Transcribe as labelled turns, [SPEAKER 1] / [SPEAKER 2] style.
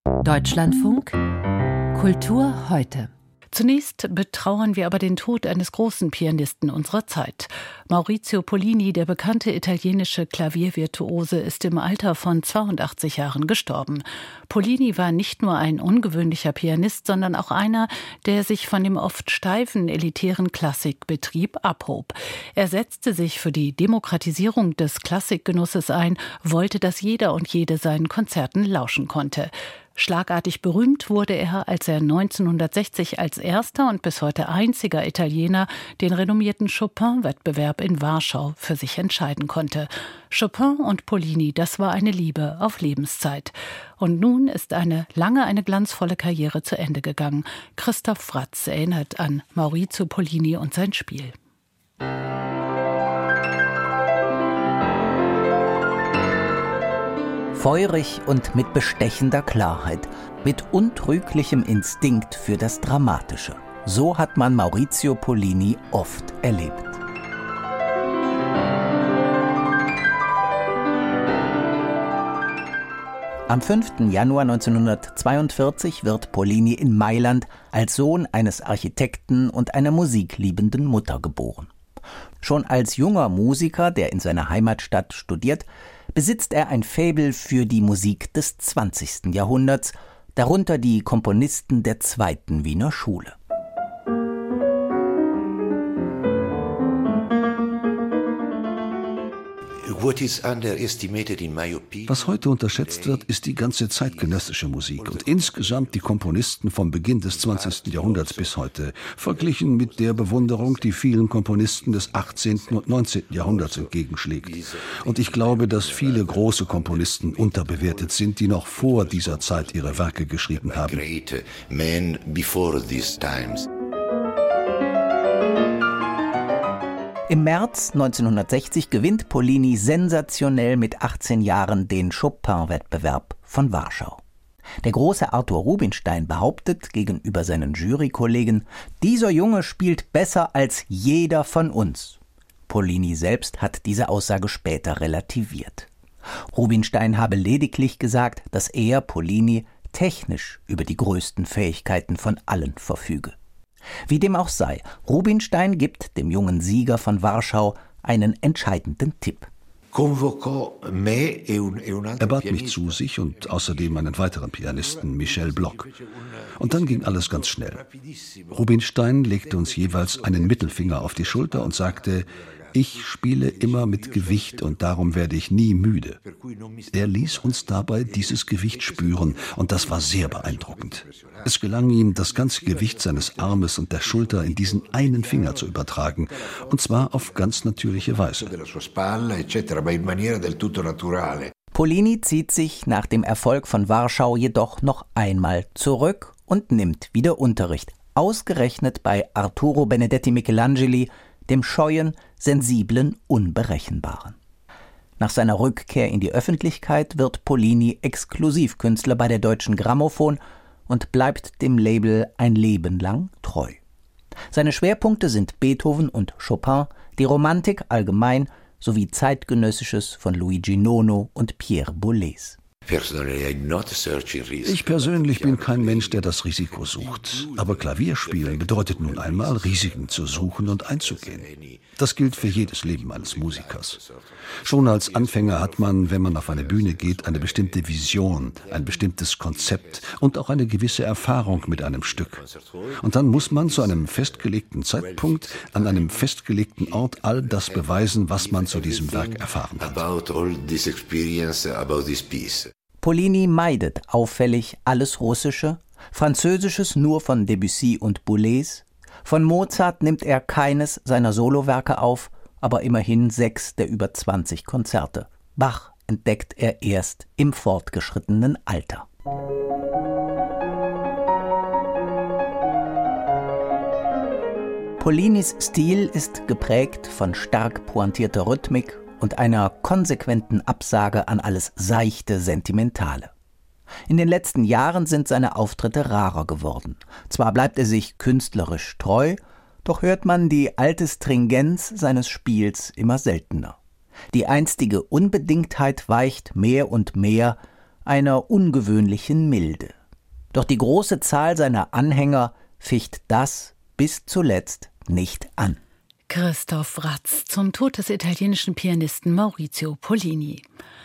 [SPEAKER 1] Deutschlandfunk Kultur heute. Zunächst betrauern wir aber den Tod eines großen Pianisten unserer Zeit. Maurizio Pollini, der bekannte italienische Klaviervirtuose, ist im Alter von 82 Jahren gestorben. Pollini war nicht nur ein ungewöhnlicher Pianist, sondern auch einer, der sich von dem oft steifen, elitären Klassikbetrieb abhob. Er setzte sich für die Demokratisierung des Klassikgenusses ein, wollte, dass jeder und jede seinen Konzerten lauschen konnte. Schlagartig berühmt wurde er, als er 1960 als erster und bis heute einziger Italiener den renommierten Chopin-Wettbewerb in Warschau für sich entscheiden konnte. Chopin und Pollini, das war eine Liebe auf Lebenszeit. Und nun ist eine glanzvolle Karriere zu Ende gegangen. Christoph Fratz erinnert an Maurizio Pollini und sein Spiel.
[SPEAKER 2] Feurig und mit bestechender Klarheit, mit untrüglichem Instinkt für das Dramatische. So hat man Maurizio Pollini oft erlebt. Am 5. Januar 1942 wird Pollini in Mailand als Sohn eines Architekten und einer musikliebenden Mutter geboren. Schon als junger Musiker, der in seiner Heimatstadt studiert, besitzt er ein Faible für die Musik des 20. Jahrhunderts, darunter die Komponisten der zweiten Wiener Schule.
[SPEAKER 3] Was heute unterschätzt wird, ist die ganze zeitgenössische Musik und insgesamt die Komponisten vom Beginn des 20. Jahrhunderts bis heute, verglichen mit der Bewunderung, die vielen Komponisten des 18. und 19. Jahrhunderts entgegenschlägt. Und ich glaube, dass viele große Komponisten unterbewertet sind, die noch vor dieser Zeit ihre Werke geschrieben haben.
[SPEAKER 2] Im März 1960 gewinnt Pollini sensationell mit 18 Jahren den Chopin-Wettbewerb von Warschau. Der große Arthur Rubinstein behauptet gegenüber seinen Jurykollegen, dieser Junge spielt besser als jeder von uns. Pollini selbst hat diese Aussage später relativiert. Rubinstein habe lediglich gesagt, dass er, Pollini, technisch über die größten Fähigkeiten von allen verfüge. Wie dem auch sei, Rubinstein gibt dem jungen Sieger von Warschau einen entscheidenden Tipp.
[SPEAKER 3] Er bat mich zu sich und außerdem einen weiteren Pianisten, Michel Bloch. Und dann ging alles ganz schnell. Rubinstein legte uns jeweils einen Mittelfinger auf die Schulter und sagte, ich spiele immer mit Gewicht und darum werde ich nie müde. Er ließ uns dabei dieses Gewicht spüren und das war sehr beeindruckend. Es gelang ihm, das ganze Gewicht seines Armes und der Schulter in diesen einen Finger zu übertragen und zwar auf ganz natürliche Weise.
[SPEAKER 2] Pollini zieht sich nach dem Erfolg von Warschau jedoch noch einmal zurück und nimmt wieder Unterricht, ausgerechnet bei Arturo Benedetti Michelangeli, dem scheuen, sensiblen, unberechenbaren. Nach seiner Rückkehr in die Öffentlichkeit wird Pollini Exklusivkünstler bei der Deutschen Grammophon und bleibt dem Label ein Leben lang treu. Seine Schwerpunkte sind Beethoven und Chopin, die Romantik allgemein sowie Zeitgenössisches von Luigi Nono und Pierre Boulez.
[SPEAKER 3] Ich persönlich bin kein Mensch, der das Risiko sucht. Aber Klavierspielen bedeutet nun einmal, Risiken zu suchen und einzugehen. Das gilt für jedes Leben eines Musikers. Schon als Anfänger hat man, wenn man auf eine Bühne geht, eine bestimmte Vision, ein bestimmtes Konzept und auch eine gewisse Erfahrung mit einem Stück. Und dann muss man zu einem festgelegten Zeitpunkt, an einem festgelegten Ort all das beweisen, was man zu diesem Werk erfahren hat.
[SPEAKER 2] Pollini meidet auffällig alles Russische, Französisches nur von Debussy und Boulez. Von Mozart nimmt er keines seiner Solowerke auf, aber immerhin 6 der über 20 Konzerte. Bach entdeckt er erst im fortgeschrittenen Alter. Pollinis Stil ist geprägt von stark pointierter Rhythmik und einer konsequenten Absage an alles seichte Sentimentale. In den letzten Jahren sind seine Auftritte rarer geworden. Zwar bleibt er sich künstlerisch treu, doch hört man die alte Stringenz seines Spiels immer seltener. Die einstige Unbedingtheit weicht mehr und mehr einer ungewöhnlichen Milde. Doch die große Zahl seiner Anhänger ficht das bis zuletzt nicht an.
[SPEAKER 1] Christoph Ratz zum Tod des italienischen Pianisten Maurizio Pollini.